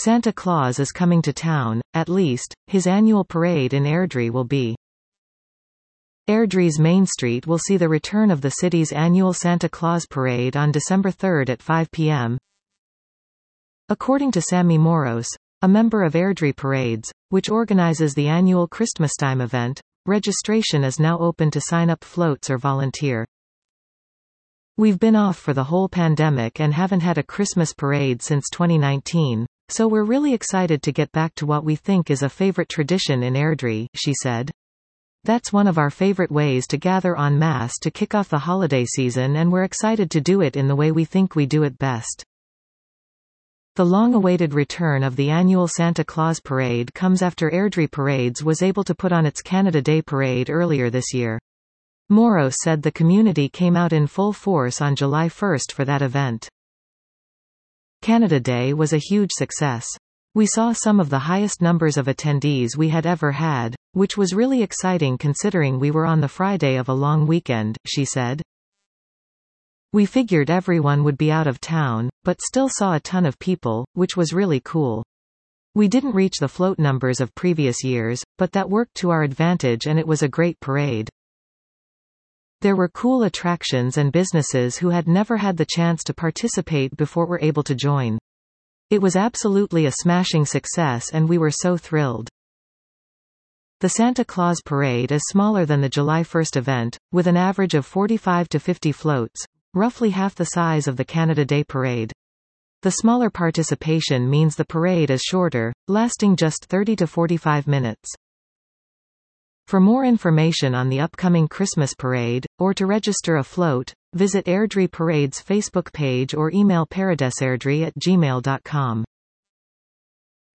Santa Claus is coming to town, at least, his annual parade in Airdrie will be. Airdrie's Main Street will see the return of the city's annual Santa Claus parade on December 3 at 5 p.m. According to Sammy Moros, a member of Airdrie Parades, which organizes the annual Christmastime event, registration is now open to sign up floats or volunteer. We've been off for the whole pandemic and haven't had a Christmas parade since 2019, so we're really excited to get back to what we think is a favorite tradition in Airdrie, she said. That's one of our favorite ways to gather en masse to kick off the holiday season, and we're excited to do it in the way we think we do it best. The long-awaited return of the annual Santa Claus parade comes after Airdrie Parades was able to put on its Canada Day parade earlier this year. Moros said the community came out in full force on July 1 for that event. Canada Day was a huge success. We saw some of the highest numbers of attendees we had ever had, which was really exciting considering we were on the Friday of a long weekend, she said. We figured everyone would be out of town, but still saw a ton of people, which was really cool. We didn't reach the float numbers of previous years, but that worked to our advantage and it was a great parade. There were cool attractions and businesses who had never had the chance to participate before were able to join. It was absolutely a smashing success and we were so thrilled. The Santa Claus parade is smaller than the July 1 event, with an average of 45 to 50 floats, roughly half the size of the Canada Day parade. The smaller participation means the parade is shorter, lasting just 30 to 45 minutes. For more information on the upcoming Christmas parade, or to register a float, visit Airdrie Parade's Facebook page or email paradesairdrie@gmail.com.